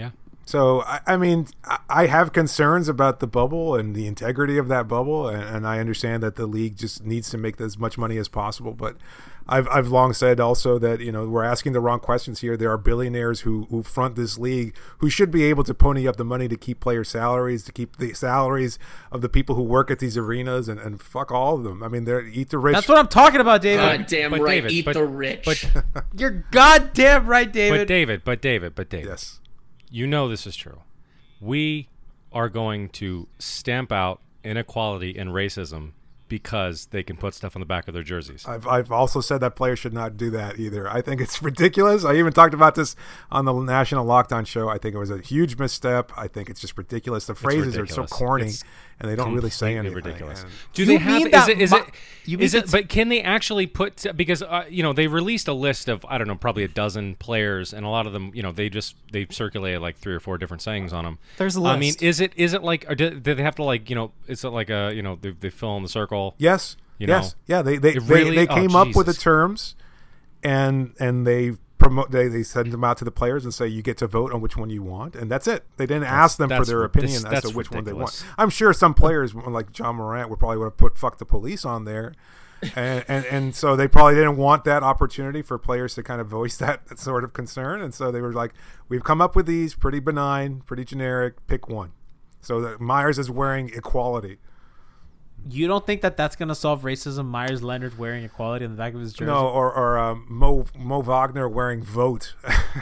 So, I mean, I have concerns about the bubble and the integrity of that bubble, and I understand that the league just needs to make as much money as possible. But I've long said also that, we're asking the wrong questions here. There are billionaires who front this league who should be able to pony up the money to keep player salaries, to keep the salaries of the people who work at these arenas, and fuck all of them. I mean, they're eat the rich. That's what I'm talking about, David. Goddamn right, David, eat the rich. You're goddamn right, David. But David. Yes. You know this is true. We are going to stamp out inequality and racism because they can put stuff on the back of their jerseys. I've also said that players should not do that either. I think it's ridiculous. I even talked about this on the National Lockdown Show. I think it was a huge misstep. I think it's just ridiculous. The phrases are so corny, and they don't really say anything. Ridiculous. Do they have? Is it? But can they actually put? Because they released a list of probably a dozen players, and a lot of them, they circulated like 3 or 4 different sayings on them. There's a list. I mean, is it like? Or do they have to is it like a they fill in the circle? Yes. Yes. Yeah. They came up with the terms, and they promote. They send them out to the players and say you get to vote on which one you want, and that's it. They didn't ask them for their opinion as to which one they want. I'm sure some players like John Morant would have put "fuck the police" on there, and so they probably didn't want that opportunity for players to kind of voice that sort of concern, and so they were like, "We've come up with these pretty benign, pretty generic. Pick one." So Myers is wearing equality. You don't think that's going to solve racism? Myers Leonard wearing equality on the back of his jersey? No, or Mo Wagner wearing "vote."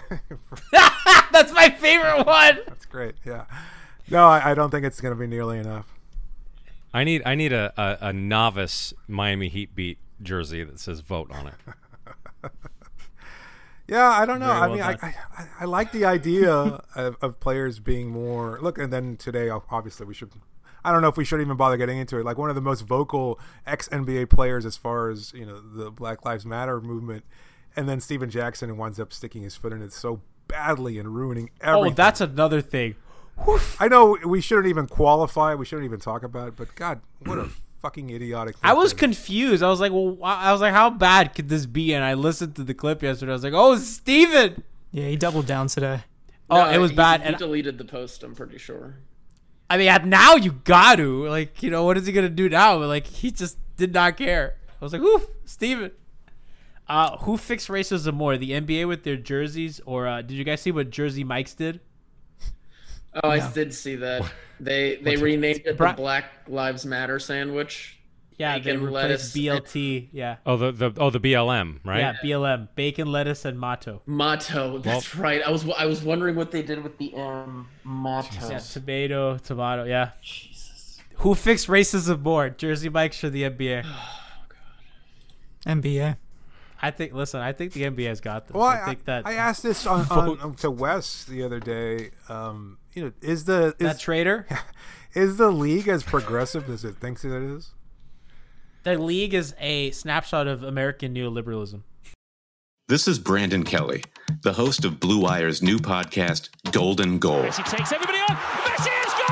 That's my favorite one. That's great. Yeah. No, I don't think it's going to be nearly enough. I need a novice Miami Heat beat jersey that says "vote" on it. Yeah, I don't know. I like the idea of players being more look. And then today, obviously, we should. I don't know if we should even bother getting into it. Like one of the most vocal ex-NBA players as far as the Black Lives Matter movement, and then Steven Jackson winds up sticking his foot in it so badly and ruining everything. Oh, that's another thing. I know we shouldn't even qualify. We shouldn't even talk about it. But God, what a fucking idiotic thing. I was confused. I was like, how bad could this be? And I listened to the clip yesterday. I was like, oh, Steven. Yeah, he doubled down today. Oh, it was bad. He deleted the post, I'm pretty sure. I mean, now you got to. What is he going to do now? He just did not care. I was like, oof, Steven. Who fixed racism more, the NBA with their jerseys, or did you guys see what Jersey Mike's did? Oh, I did see that. They renamed it the Black Lives Matter sandwich. Yeah, they replaced BLT. Yeah. Oh, the BLM, right? Yeah, BLM, bacon, lettuce, and motto. Motto, that's right. I was wondering what they did with the motto. Yeah, tomato. Yeah. Jesus. Who fixed racism more, Jersey Mike's or the NBA? Oh God. NBA. I think the NBA has got this. Well, I think that I asked this to Wes the other day. Is that traitor? Is the league as progressive as it thinks it is? The league is a snapshot of American neoliberalism. This is Brandon Kelly, the host of Blue Wire's new podcast, Golden Goal. Messi takes everybody on. Messi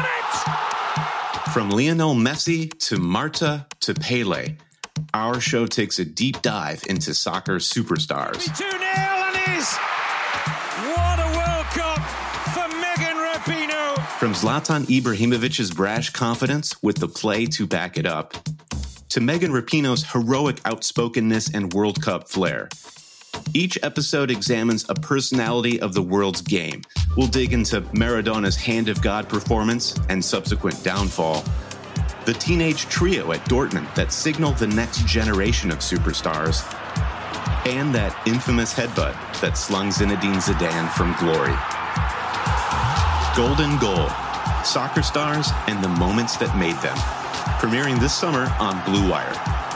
has got it! From Lionel Messi to Marta to Pele, our show takes a deep dive into soccer superstars. 2-0 and is. What a World Cup for Megan Rapinoe. From Zlatan Ibrahimovic's brash confidence with the play to back it up, to Megan Rapinoe's heroic outspokenness and World Cup flair. Each episode examines a personality of the world's game. We'll dig into Maradona's Hand of God performance and subsequent downfall, the teenage trio at Dortmund that signal the next generation of superstars, and that infamous headbutt that slung Zinedine Zidane from glory. Golden Goal, soccer stars and the moments that made them. Premiering this summer on Blue Wire.